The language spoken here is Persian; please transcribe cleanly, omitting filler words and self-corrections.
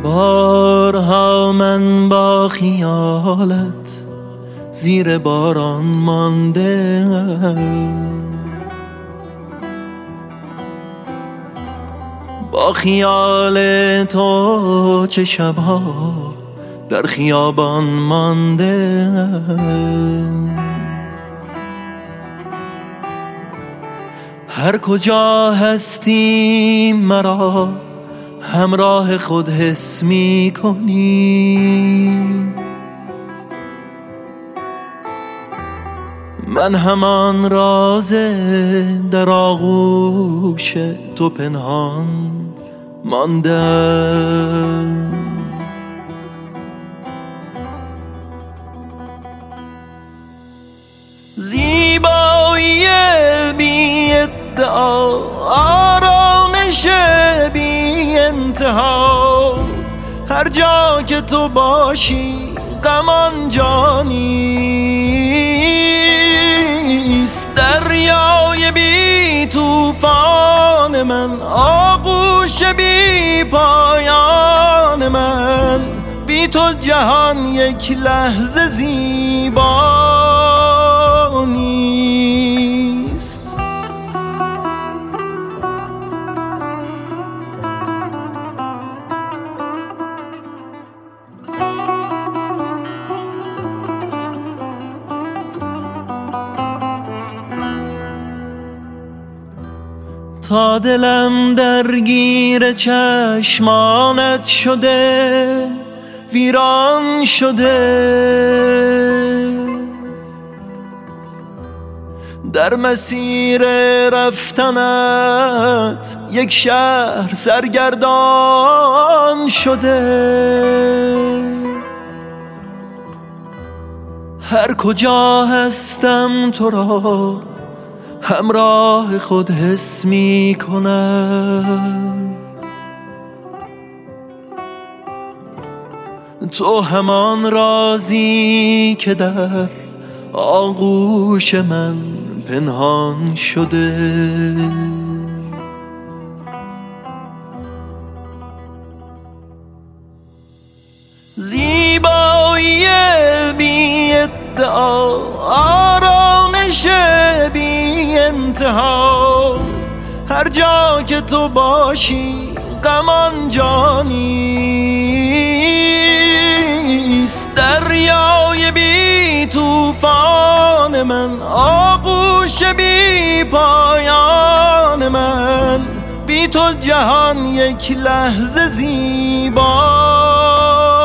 بارها من با خیالت زیر باران مانده، با خیال تو چه شبها در خیابان مانده. هر کجا هستی مرا همراه خود حس می کنی، من همان راز در آغوش تو پنهان ماندم. زیبایی بی ادعا، آرامش بی انتها، هر جا که تو باشی غم آنجا نیست. دریای بی طوفان من، آغوش بی پایان من، بی تو جهان یک لحظه زیبا نیست. تا دلم درگیر چشمانت شده، ویران شده، در مسیر رفتنت یک شهر سرگردان شده. هر کجا هستم تو را همراه خود حس می کنم، تو همان رازی که در آغوش من پنهان شده. زیبایی بی ادعا، آرامش بی انتها، هر جا که تو باشی غم آنجا نیست. دریای بی طوفان من، آغوش بی پایان من، بی تو جهان یک لحظه زیبا